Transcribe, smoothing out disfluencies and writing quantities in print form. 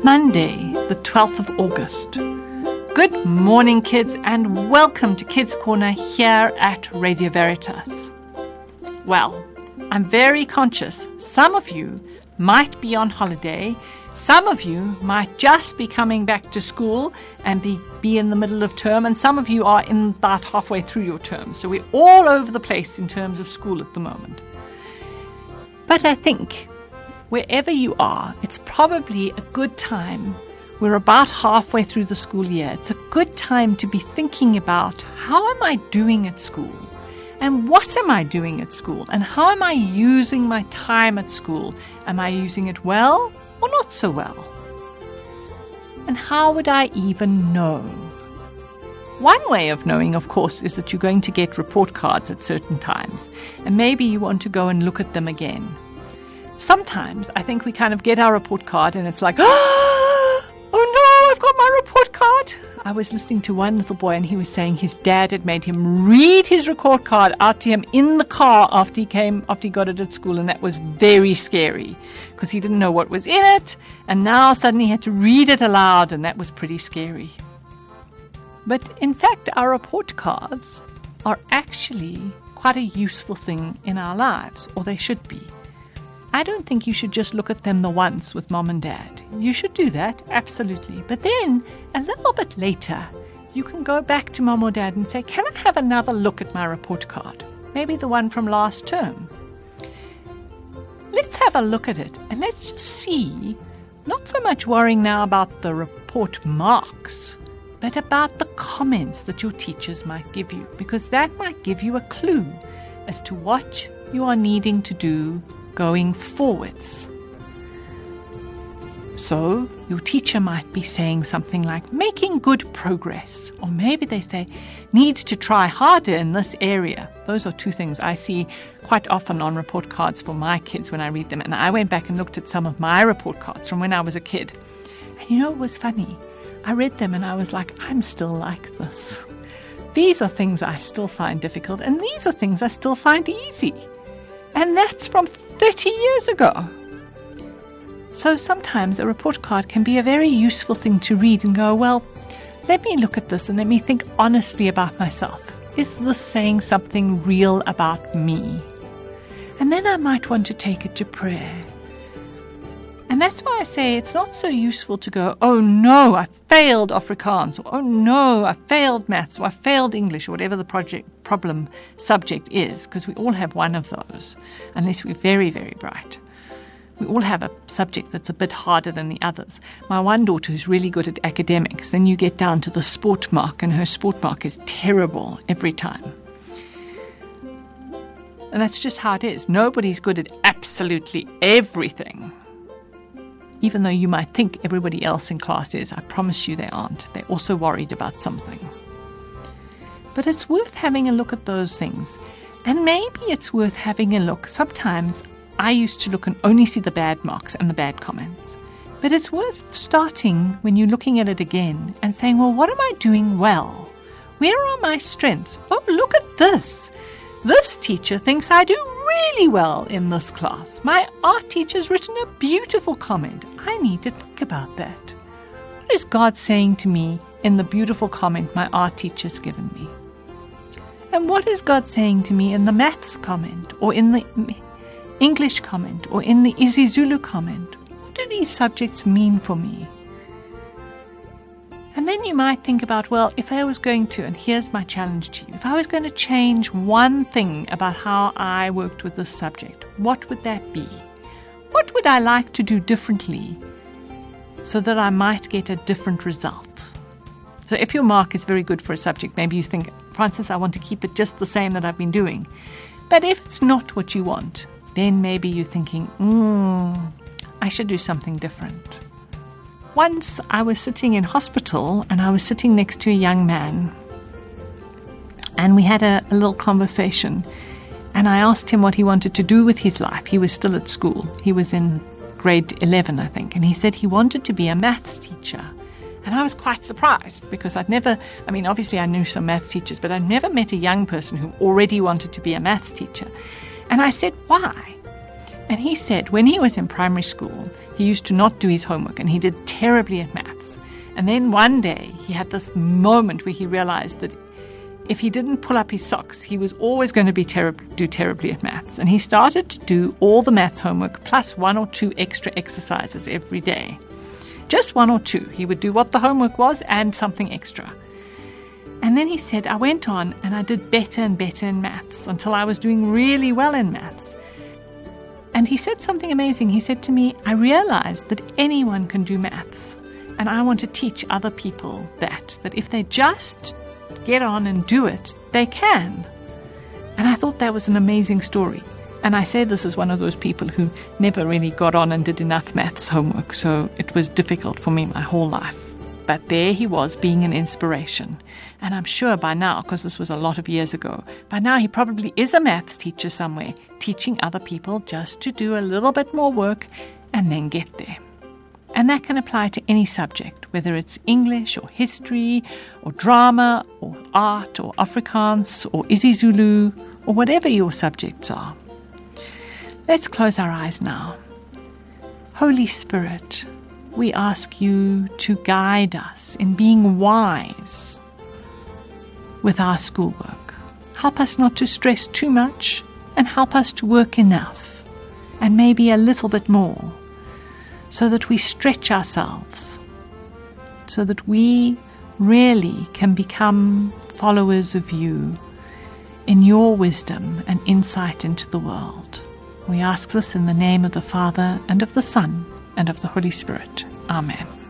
Monday, the 12th of August. Good morning, kids, and welcome to Kids Corner here at Radio Veritas. Well, I'm very conscious some of you might be on holiday, some of you might just be coming back to school and be in the middle of term, and some of you are in about halfway through your term. So we're all over the place in terms of school at the moment. But I think wherever you are, it's probably a good time. We're about halfway through the school year. It's a good time to be thinking about how am I doing at school? And what am I doing at school? And how am I using my time at school? Am I using it well or not so well? And how would I even know? One way of knowing, of course, is that you're going to get report cards at certain times. And maybe you want to go and look at them again. Sometimes I think we kind of get our report card and it's like, oh no, I've got my report card. I was listening to one little boy and he was saying his dad had made him read his report card out to him in the car after he got it at school, and that was very scary because he didn't know what was in it, and now suddenly he had to read it aloud, and that was pretty scary. But in fact, our report cards are actually quite a useful thing in our lives, or they should be. I don't think you should just look at them the once with mom and dad. You should do that, absolutely. But then, a little bit later, you can go back to mom or dad and say, can I have another look at my report card? Maybe the one from last term. Let's have a look at it and let's just see, not so much worrying now about the report marks, but about the comments that your teachers might give you, because that might give you a clue as to what you are needing to do going forwards. So your teacher might be saying something like making good progress, or maybe they say needs to try harder in this area. Those are two things I see quite often on report cards for my kids when I read them. And I went back and looked at some of my report cards from when I was a kid. And you know, it was funny. I read them and I was like, I'm still like this. These are things I still find difficult, and these are things I still find easy. And that's from 30 years ago. So sometimes a report card can be a very useful thing to read and go, well, let me look at this and let me think honestly about myself. Is this saying something real about me? And then I might want to take it to prayer. And that's why I say it's not so useful to go, oh no, I failed Afrikaans, or oh no, I failed maths, or I failed English, or whatever the problem subject is, because we all have one of those, unless we're very, very bright. We all have a subject that's a bit harder than the others. My one daughter who's really good at academics, then you get down to the sport mark, and her sport mark is terrible every time. And that's just how it is. Nobody's good at absolutely everything. Even though you might think everybody else in class is, I promise you they aren't. They're also worried about something. But it's worth having a look at those things. And maybe it's worth having a look. Sometimes I used to look and only see the bad marks and the bad comments. But it's worth starting when you're looking at it again and saying, well, what am I doing well? Where are my strengths? Oh, look at this. This teacher thinks I do really well in this class. My art teacher's written a beautiful comment. I need to think about that. What is God saying to me in the beautiful comment my art teacher's given me? And what is God saying to me in the maths comment, or in the English comment, or in the isiZulu comment? What do these subjects mean for me? And then you might think about, well, if I was going to, and here's my challenge to you, if I was going to change one thing about how I worked with this subject, what would that be? What would I like to do differently so that I might get a different result? So if your mark is very good for a subject, maybe you think, Francis, I want to keep it just the same that I've been doing. But if it's not what you want, then maybe you're thinking, I should do something different. Once I was sitting in hospital and I was sitting next to a young man, and we had a little conversation, and I asked him what he wanted to do with his life. He was still at school. He was in grade 11, I think, and he said he wanted to be a maths teacher. And I was quite surprised because obviously I knew some maths teachers, but I'd never met a young person who already wanted to be a maths teacher. And I said, why? And he said when he was in primary school, he used to not do his homework and he did terribly at maths. And then one day he had this moment where he realized that if he didn't pull up his socks, he was always going to do terribly at maths. And he started to do all the maths homework plus 1 or 2 extra exercises every day. Just 1 or 2. He would do what the homework was and something extra. And then he said, I went on and I did better and better in maths until I was doing really well in maths. And he said something amazing. He said to me, I realized that anyone can do maths. And I want to teach other people that if they just get on and do it, they can. And I thought that was an amazing story. And I say this as one of those people who never really got on and did enough maths homework, so it was difficult for me my whole life. But there he was, being an inspiration. And I'm sure by now, because this was a lot of years ago, by now he probably is a maths teacher somewhere, teaching other people just to do a little bit more work and then get there. And that can apply to any subject, whether it's English or history or drama or art or Afrikaans or isiZulu or whatever your subjects are. Let's close our eyes now. Holy Spirit, we ask you to guide us in being wise with our schoolwork. Help us not to stress too much and help us to work enough and maybe a little bit more, so that we stretch ourselves, so that we really can become followers of you in your wisdom and insight into the world. We ask this in the name of the Father, and of the Son, and of the Holy Spirit. Amen.